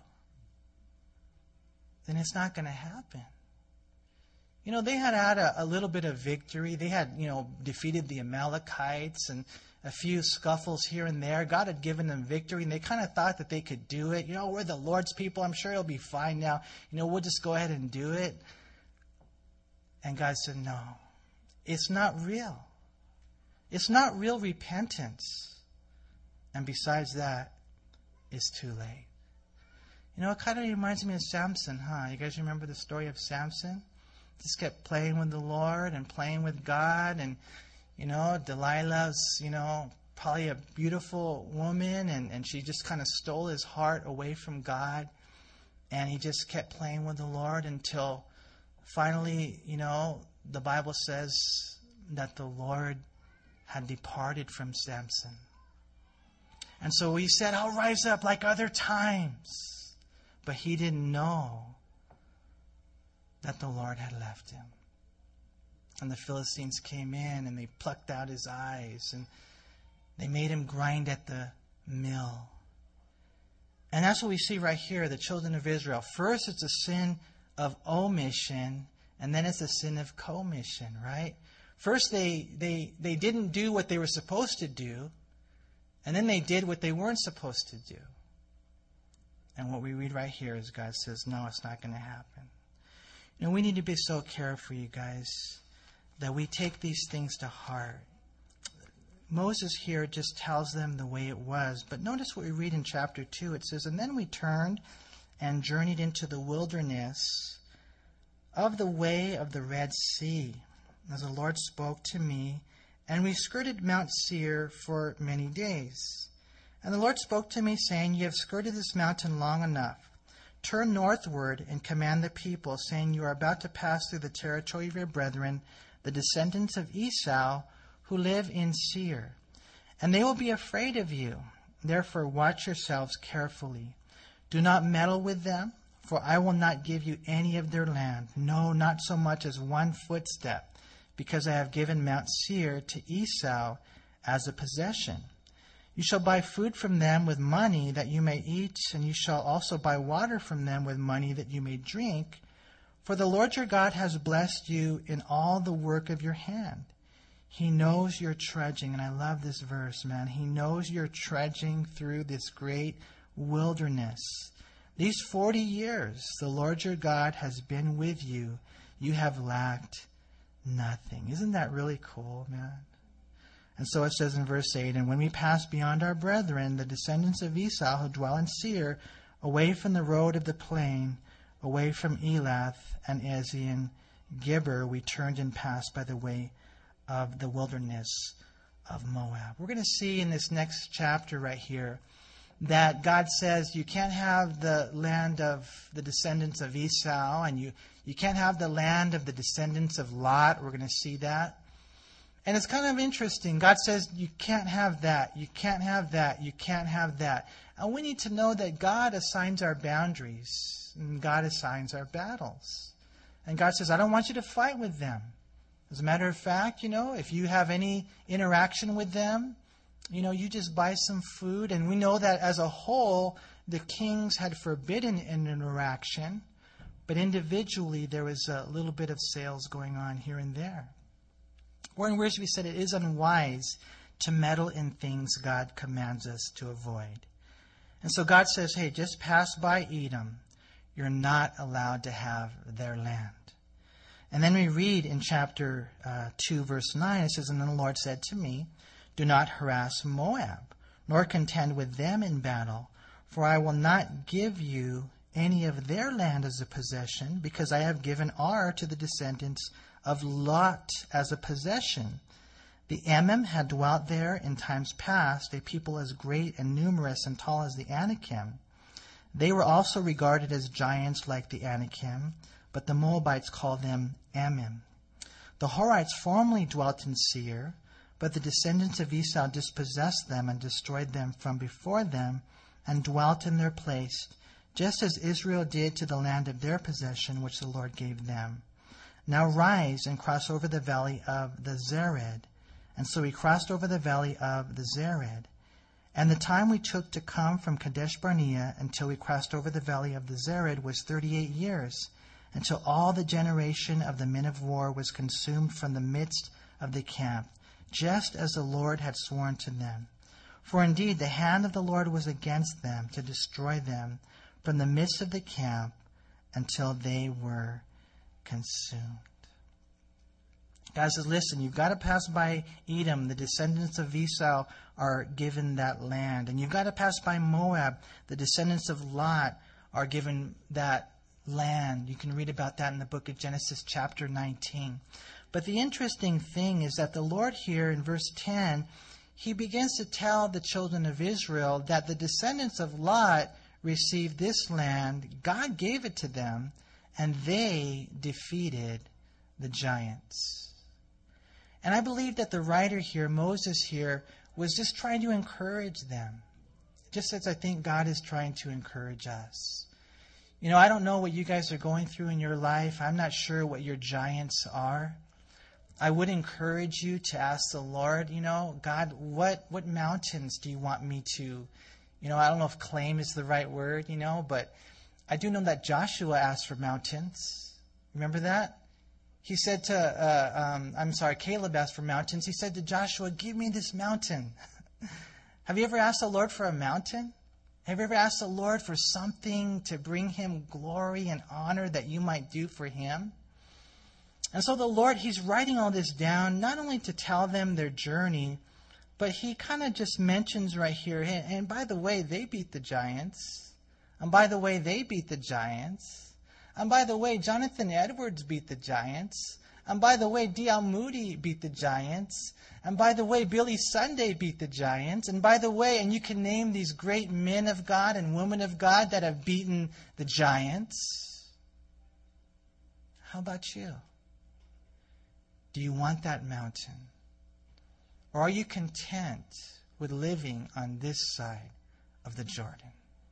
then it's not going to happen. They had a little bit of victory. They had, defeated the Amalekites and a few scuffles here and there. God had given them victory, and they kind of thought that they could do it. We're the Lord's people. I'm sure it'll be fine now. We'll just go ahead and do it. And God said, no, it's not real. It's not real repentance. And besides that, it's too late. It kind of reminds me of Samson, huh? You guys remember the story of Samson? Just kept playing with the Lord and playing with God. And, Delilah's, probably a beautiful woman. And she just kind of stole his heart away from God. And he just kept playing with the Lord until finally, the Bible says that the Lord had departed from Samson. And so he said, I'll rise up like other times. But he didn't know that the Lord had left him. And the Philistines came in and they plucked out his eyes and they made him grind at the mill. And that's what we see right here, the children of Israel. First, it's a sin of omission, and then it's a sin of commission, right? First, they didn't do what they were supposed to do, and then they did what they weren't supposed to do. And what we read right here is God says, no, it's not going to happen. We need to be so careful, you guys, that we take these things to heart. Moses here just tells them the way it was. But notice what we read in chapter 2. It says, and then we turned and journeyed into the wilderness of the way of the Red Sea, as the Lord spoke to me, and we skirted Mount Seir for many days. And the Lord spoke to me, saying, You have skirted this mountain long enough. Turn northward and command the people, saying, You are about to pass through the territory of your brethren, the descendants of Esau, who live in Seir. And they will be afraid of you. Therefore watch yourselves carefully. Do not meddle with them, for I will not give you any of their land, no, not so much as 1 footstep, because I have given Mount Seir to Esau as a possession. You shall buy food from them with money that you may eat, and you shall also buy water from them with money that you may drink. For the Lord your God has blessed you in all the work of your hand. He knows you're trudging, and I love this verse, man. He knows you're trudging through this great wilderness. These 40 years, the Lord your God has been with you. You have lacked nothing. Isn't that really cool, man? And so it says in verse 8, And when we pass beyond our brethren, the descendants of Esau who dwell in Seir, away from the road of the plain, away from Elath and Ezion Gibber, we turned and passed by the way of the wilderness of Moab. We're going to see in this next chapter right here that God says you can't have the land of the descendants of Esau, and you can't have the land of the descendants of Lot. We're going to see that. And it's kind of interesting. God says you can't have that, you can't have that, you can't have that. And we need to know that God assigns our boundaries, and God assigns our battles. And God says, I don't want you to fight with them. As a matter of fact, if you have any interaction with them, you just buy some food. And we know that as a whole, the kings had forbidden an interaction, but individually there was a little bit of sales going on here and there. Or in words we said, it is unwise to meddle in things God commands us to avoid. And so God says, hey, just pass by Edom. You're not allowed to have their land. And then we read in chapter 2, verse 9, it says, And then the Lord said to me, Do not harass Moab, nor contend with them in battle, for I will not give you any of their land as a possession, because I have given Ar to the descendants of Lot as a possession. The Emim had dwelt there in times past, a people as great and numerous and tall as the Anakim. They were also regarded as giants like the Anakim, but the Moabites called them Emim. The Horites formerly dwelt in Seir, but the descendants of Esau dispossessed them and destroyed them from before them, and dwelt in their place, just as Israel did to the land of their possession, which the Lord gave them. Now rise and cross over the valley of the Zered. And so we crossed over the valley of the Zered. And the time we took to come from Kadesh Barnea until we crossed over the valley of the Zered was 38 years, until all the generation of the men of war was consumed from the midst of the camp, just as the Lord had sworn to them. For indeed the hand of the Lord was against them to destroy them from the midst of the camp until they were consumed. God says, listen, you've got to pass by Edom. The descendants of Esau are given that land. And you've got to pass by Moab. The descendants of Lot are given that land. You can read about that in the book of Genesis chapter 19. But the interesting thing is that the Lord here in verse 10, he begins to tell the children of Israel that the descendants of Lot received this land. God gave it to them, and they defeated the giants. And I believe that the writer here, Moses here, was just trying to encourage them. Just as I think God is trying to encourage us. I don't know what you guys are going through in your life. I'm not sure what your giants are. I would encourage you to ask the Lord, God, what mountains do you want me to, I don't know if claim is the right word, but I do know that Joshua asked for mountains. Remember that? He said to, Caleb asked for mountains. He said to Joshua, give me this mountain. Have you ever asked the Lord for a mountain? Have you ever asked the Lord for something to bring him glory and honor that you might do for him? And so the Lord, he's writing all this down, not only to tell them their journey, but he kind of just mentions right here, and by the way, they beat the giants. And by the way, they beat the giants. And by the way, Jonathan Edwards beat the giants. And by the way, D.L. Moody beat the giants. And by the way, Billy Sunday beat the giants. And by the way, and you can name these great men of God and women of God that have beaten the giants. How about you? Do you want that mountain? Or are you content with living on this side of the Jordan?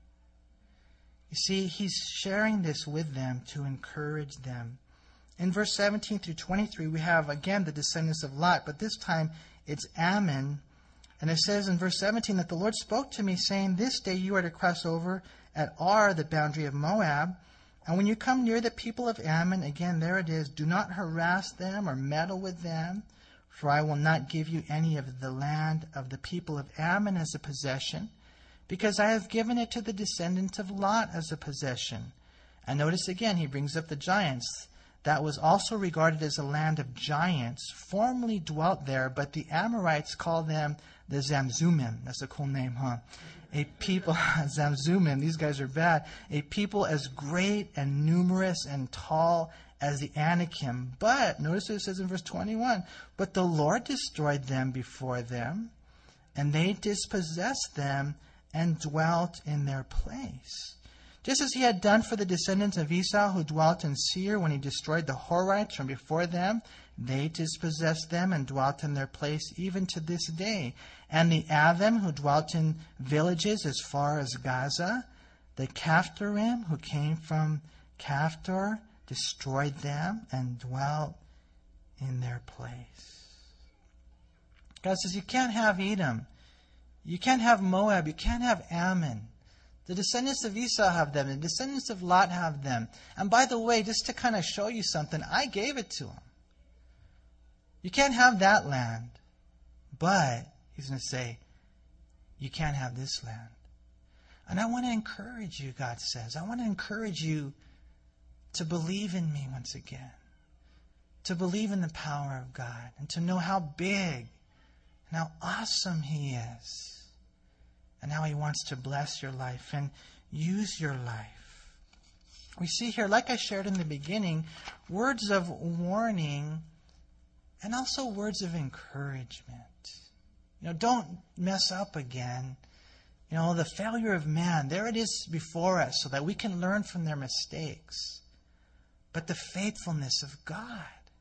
You see, he's sharing this with them to encourage them. In verse 17 through 23, we have, again, the descendants of Lot, but this time it's Ammon. And it says in verse 17 that the Lord spoke to me, saying, "This day you are to cross over at Ar, the boundary of Moab. And when you come near the people of Ammon," again, there it is, "do not harass them or meddle with them, for I will not give you any of the land of the people of Ammon as a possession, because I have given it to the descendants of Lot as a possession." And notice again, he brings up the giants. That was also regarded as a land of giants, formerly dwelt there, but the Amorites call them the Zamzummim. That's a cool name, huh? A people, Zamzummim, these guys are bad. A people as great and numerous and tall as the Anakim. But, notice what it says in verse 21, "But the Lord destroyed them before them, and they dispossessed them and dwelt in their place." Just as he had done for the descendants of Esau who dwelt in Seir when he destroyed the Horites from before them, they dispossessed them and dwelt in their place even to this day. And the Avim who dwelt in villages as far as Gaza, the Caphtorim who came from Caphtor, destroyed them and dwelt in their place. God says you can't have Edom. You can't have Moab. You can't have Ammon. The descendants of Esau have them. The descendants of Lot have them. And by the way, just to kind of show you something, I gave it to them. You can't have that land. But, he's going to say, you can't have this land. And I want to encourage you, God says. I want to encourage you to believe in me once again. To believe in the power of God. And to know how big and how awesome He is. And how He wants to bless your life and use your life. We see here, like I shared in the beginning, words of warning and also words of encouragement. Don't mess up again. The failure of man, there it is before us so that we can learn from their mistakes. But the faithfulness of God.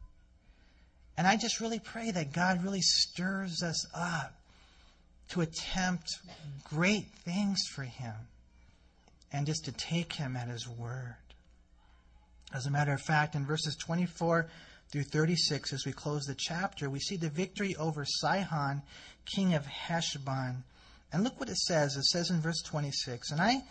And I just really pray that God really stirs us up to attempt great things for Him and just to take Him at His word. As a matter of fact, in verses 24 through 36, as we close the chapter, we see the victory over Sihon, king of Heshbon. And look what it says. It says in verse 26,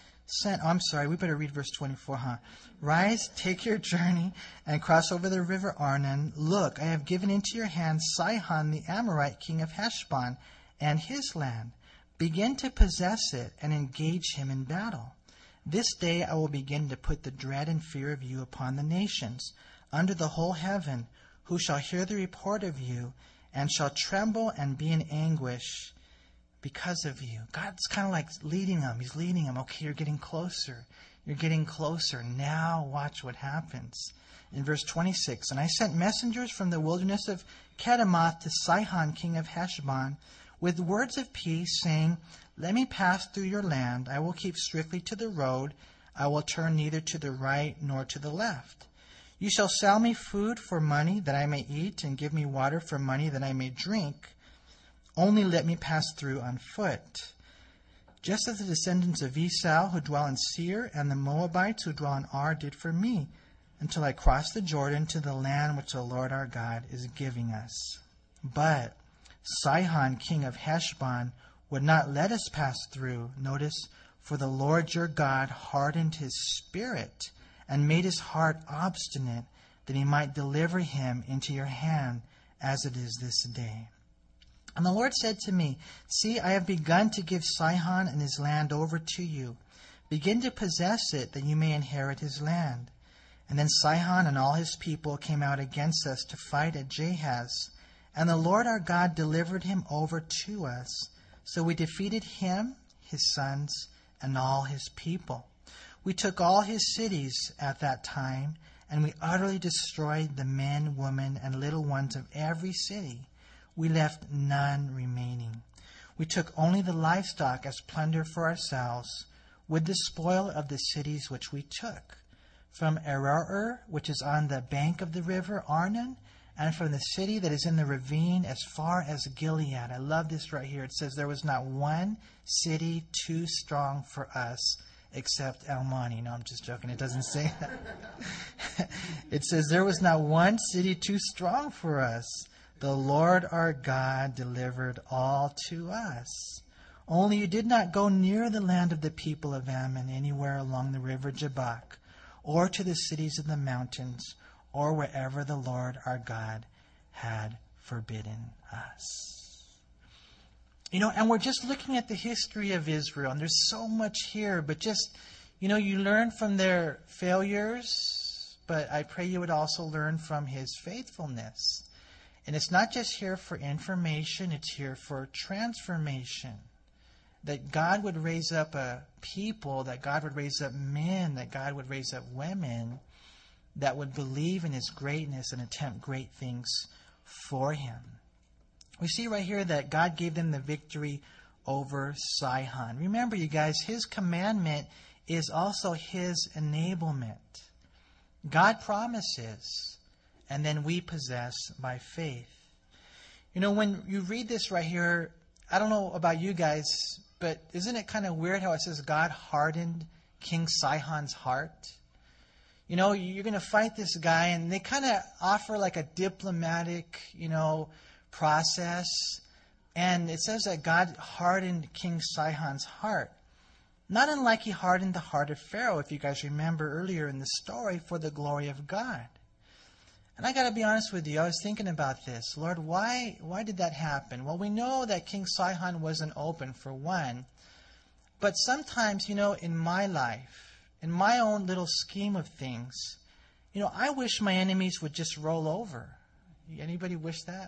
we better read verse 24, huh? "Rise, take your journey, and cross over the river Arnon. Look, I have given into your hands Sihon, the Amorite, king of Heshbon, and his land. Begin to possess it and engage him in battle. This day I will begin to put the dread and fear of you upon the nations, under the whole heaven, who shall hear the report of you, and shall tremble and be in anguish because of you." God's kind of like leading them. He's leading them. Okay, you're getting closer. You're getting closer. Now watch what happens. In verse 26, "And I sent messengers from the wilderness of Kedemoth to Sihon, king of Heshbon, with words of peace, saying, 'Let me pass through your land. I will keep strictly to the road. I will turn neither to the right nor to the left. You shall sell me food for money that I may eat, and give me water for money that I may drink. Only let me pass through on foot. Just as the descendants of Esau who dwell in Seir and the Moabites who dwell in Ar did for me, until I cross the Jordan to the land which the Lord our God is giving us.' But Sihon, king of Heshbon, would not let us pass through." Notice, "For the Lord your God hardened his spirit and made his heart obstinate, that he might deliver him into your hand, as it is this day. And the Lord said to me, See, I have begun to give Sihon and his land over to you. Begin to possess it, that you may inherit his land. And then Sihon and all his people came out against us to fight at Jahaz. And the Lord our God delivered him over to us. So we defeated him, his sons, and all his people. We took all his cities at that time, and we utterly destroyed the men, women, and little ones of every city. We left none remaining. We took only the livestock as plunder for ourselves, with the spoil of the cities which we took, from Aroer, which is on the bank of the river Arnon, and from the city that is in the ravine as far as Gilead. I love this right here. It says, there was not one city too strong for us except Almani. No, I'm just joking. It doesn't say that. It says, there was not one city too strong for us. The Lord our God delivered all to us. Only you did not go near the land of the people of Ammon, anywhere along the river Jabbok, or to the cities of the mountains, or wherever the Lord our God had forbidden us. And we're just looking at the history of Israel, and there's so much here, but just, you learn from their failures, but I pray you would also learn from His faithfulness. And it's not just here for information, it's here for transformation. That God would raise up a people, that God would raise up men, that God would raise up women that would believe in His greatness and attempt great things for Him. We see right here that God gave them the victory over Sihon. Remember, you guys, His commandment is also His enablement. God promises, and then we possess by faith. When you read this right here, I don't know about you guys, but isn't it kind of weird how it says God hardened King Sihon's heart? You're going to fight this guy, and they kind of offer like a diplomatic, process. And it says that God hardened King Sihon's heart. Not unlike He hardened the heart of Pharaoh, if you guys remember earlier in the story, for the glory of God. And I got to be honest with you, I was thinking about this. Lord, why did that happen? Well, we know that King Sihon wasn't open, for one. But sometimes, in my life, in my own little scheme of things, I wish my enemies would just roll over. Anybody wish that?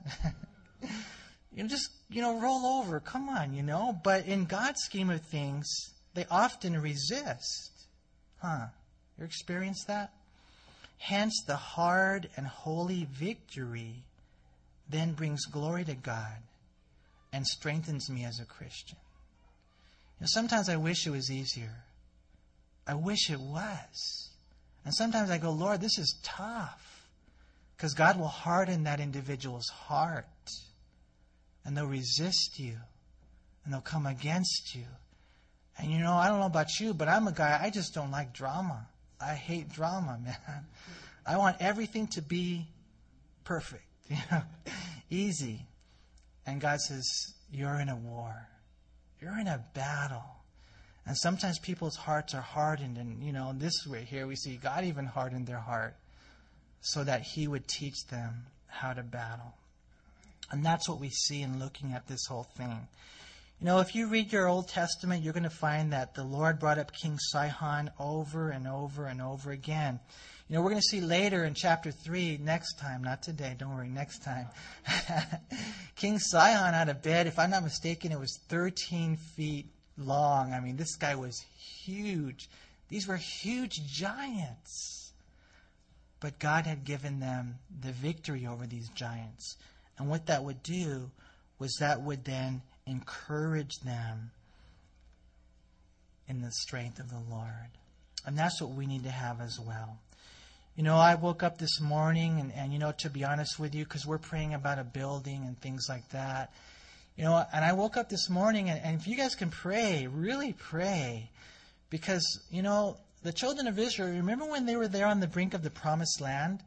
Roll over. Come on, But in God's scheme of things, they often resist. You experienced that? Hence, the hard and holy victory then brings glory to God and strengthens me as a Christian. Sometimes I wish it was easier. I wish it was. And sometimes I go, Lord, this is tough. Because God will harden that individual's heart. And they'll resist you. And they'll come against you. And I don't know about you, but I'm a guy, I just don't like drama. I hate drama, man. I want everything to be perfect, easy. And God says, you're in a war. You're in a battle. And sometimes people's hearts are hardened. And, this way here we see God even hardened their heart so that He would teach them how to battle. And that's what we see in looking at this whole thing. If you read your Old Testament, you're going to find that the Lord brought up King Sihon over and over and over again. We're going to see later in chapter 3, next time, not today, don't worry, next time. King Sihon had a bed, if I'm not mistaken, it was 13 feet long. I mean, this guy was huge. These were huge giants. But God had given them the victory over these giants. And what that would do was that would then encourage them in the strength of the Lord. And that's what we need to have as well. I woke up this morning and to be honest with you, because we're praying about a building and things like that, and I woke up this morning and if you guys can pray, really pray, because, the children of Israel, remember when they were there on the brink of the promised land?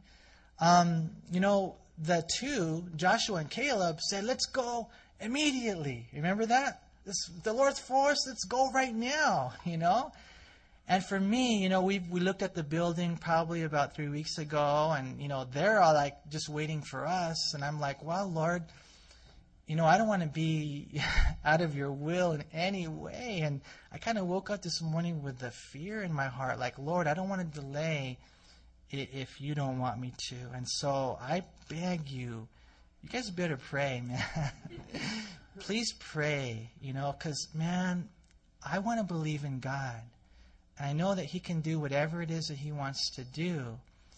The two, Joshua and Caleb, said, let's go immediately. Remember that? The Lord's for us, let's go right now, And for me, we looked at the building probably about 3 weeks ago, and, they're all like just waiting for us. And I'm like, well, Lord, I don't want to be out of your will in any way. And I kind of woke up this morning with the fear in my heart, like, Lord, I don't want to delay if you don't want me to. And so I beg you guys better pray, man. Please pray, because, man, I want to believe in God. And I know that He can do whatever it is that He wants to do.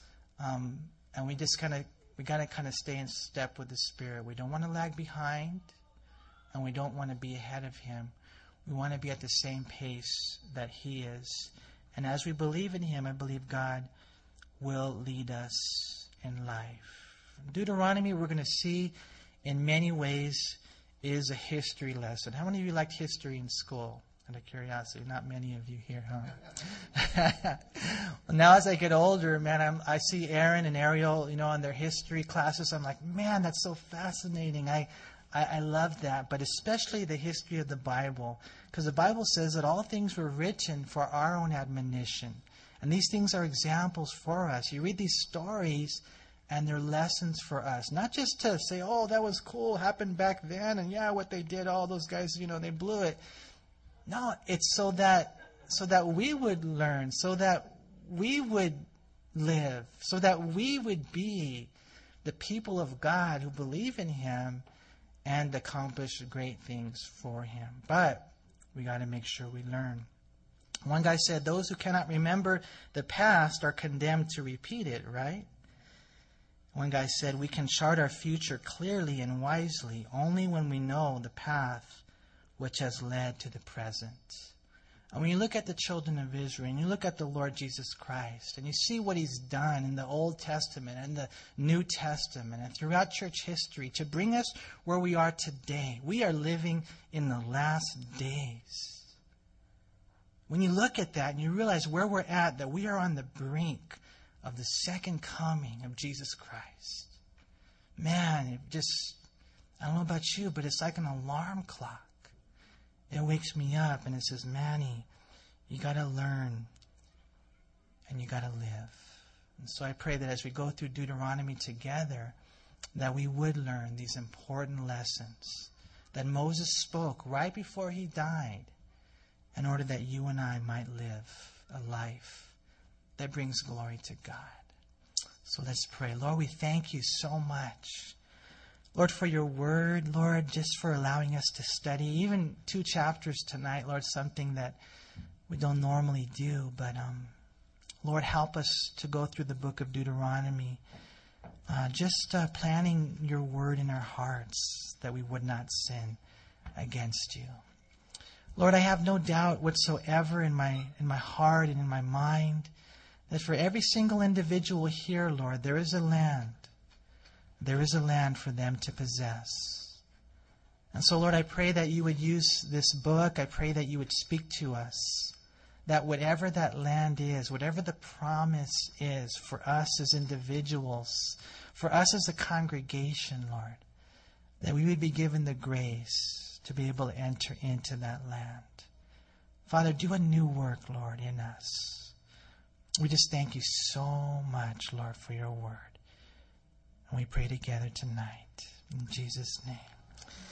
And we got to kind of stay in step with the Spirit. We don't want to lag behind, and we don't want to be ahead of Him. We want to be at the same pace that He is. And as we believe in Him, I believe God will lead us in life. Deuteronomy, we're going to see in many ways, is a history lesson. How many of you liked history in school? Out of curiosity, not many of you here, huh? Well, now as I get older, man, I see Aaron and Ariel, on their history classes. I'm like, man, that's so fascinating. I love that, but especially the history of the Bible, because the Bible says that all things were written for our own admonition. And these things are examples for us. You read these stories, and they're lessons for us. Not just to say, oh, that was cool, happened back then, and yeah, what they did, all those guys, they blew it. No, it's so that we would learn, so that we would live, so that we would be the people of God who believe in Him and accomplish great things for Him. But we got to make sure we learn. One guy said, those who cannot remember the past are condemned to repeat it, right? One guy said, we can chart our future clearly and wisely only when we know the path which has led to the present. And when you look at the children of Israel, and you look at the Lord Jesus Christ, and you see what He's done in the Old Testament and the New Testament and throughout church history to bring us where we are today. We are living in the last days. When you look at that and you realize where we're at, that we are on the brink of the second coming of Jesus Christ. Man, I don't know about you, but it's like an alarm clock. It wakes me up and it says, Manny, you got to learn and you got to live. And so I pray that as we go through Deuteronomy together, that we would learn these important lessons that Moses spoke right before he died in order that you and I might live a life that brings glory to God. So let's pray. Lord, we thank you so much. Lord, for your word, Lord, just for allowing us to study even 2 chapters tonight, Lord, something that we don't normally do. But, Lord, help us to go through the book of Deuteronomy, just planting your word in our hearts that we would not sin against you. Lord, I have no doubt whatsoever in my heart and in my mind that for every single individual here, Lord, there is a land. There is a land for them to possess. And so, Lord, I pray that you would use this book. I pray that you would speak to us. That whatever that land is, whatever the promise is for us as individuals, for us as a congregation, Lord, that we would be given the grace to be able to enter into that land. Father, do a new work, Lord, in us. We just thank you so much, Lord, for your word. And we pray together tonight. In Jesus' name.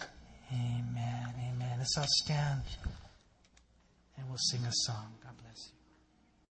Amen. Amen. Let's all stand and we'll sing a song. God bless you.